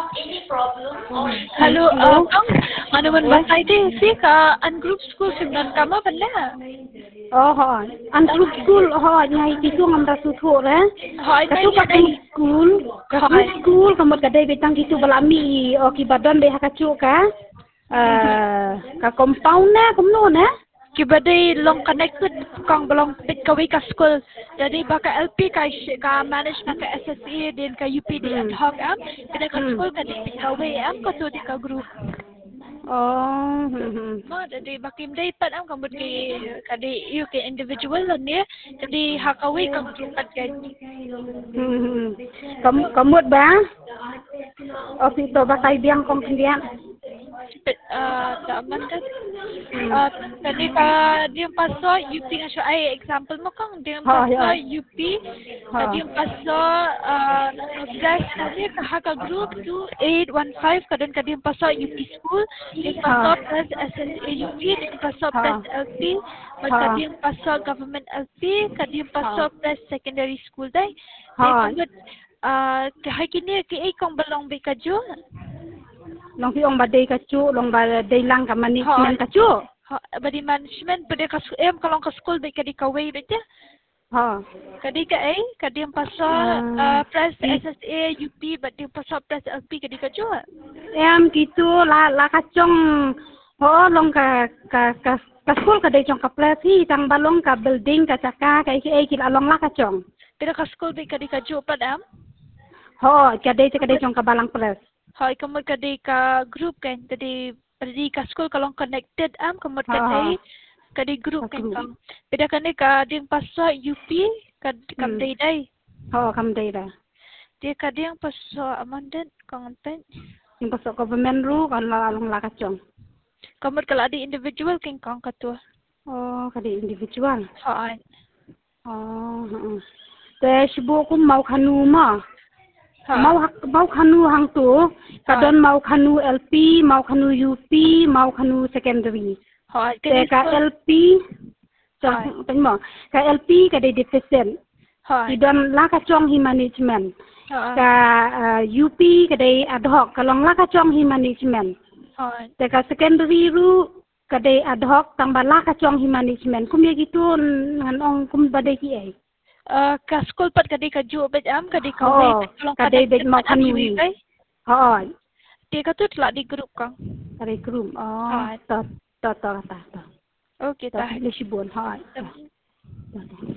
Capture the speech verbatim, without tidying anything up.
Halo, uh, Kang, ano man ba tayo di? Si ka, an group school simnan ka mo bala? Oh, ho. An group school, ho, nyai kisu ngam rasu tho re. Hoy, Katu ka group school, ka group school kamot ka dai betang kisu balami o ki badan be hakachu ka. Eh, ka compound na kumno na. Kibade long connected kang belong pit kawi ka school. Jadi baka L P ka ka management ka S S E din ka U P D ad hoc am. Kada ka school ka di pit kawi am ka to di ka group. Oh, hmm, hmm. Mo jadi bakim day pat am kamot ki kadi you ke individual lan ni. Jadi hakawi kang group pat kay. Hmm, hmm. Kam kamot ba? O pito ba kay biang kompendian? Pit uh taman kan. Uh, tadi ka dia paso U P nga siya ay example mo kang dia paso U P dia paso uh plus tadi ka ka group two eight one five kadang ka dia paso U P school dia paso plus S S A U P dia paso plus L P maka dia paso government L P ka dia paso plus secondary school dai dia kamut uh kahit kini ki ay kong balong be kadyo long pi ong badai kacu long badai lang ka management kacu ha badi management badi ka em kalong ka school be kadi ka way bete ha kadi ka ay kadi ang paso uh, press S S A U P badi paso press L P kadi ka jo em gitu la la kacong ho long ka ka ka ka school ka dai chong ka press hi tang balong ka building ka caka ka ki ai ki along la kacong badi ka school be kadi ka jo padam ho ka dai ka dai chong ka balang press hoy kamot kadi ka group kan tadi Padi ka school kalong connected am kamot kadi kadi group kan kang. Pida kani ka ding paso U P kad kam day day. Oh, kam day day. Dia kadi yang paso amandan kang pen. Yung paso government ru kan lalong lakacong. Kamot kala di individual king kang katua. Oh, kadi individual. Haan. Oh, heeh. Te sibu ko mau kanu ma. Mau mau kanu hang tu, kadon mau kanu L P, mau kanu U P, mau kanu secondary. Te ka L P, cang mo, ka L P ka de deficient. Idon la ka chong hi management. Ka U P ka de ad hoc, kalong la ka chong hi management. Te ka secondary ru ka de ad hoc tambah la ka chong hi management. Kum ye gitu ngan ong kum bade ki ai. Uh, ka school pat kadi ka jo bet am kadi ka way kalong kadi bet mau kanu kai ha dia ka tu telah di group kang kadi group oh ta ta ta ta okay ta le sibon ha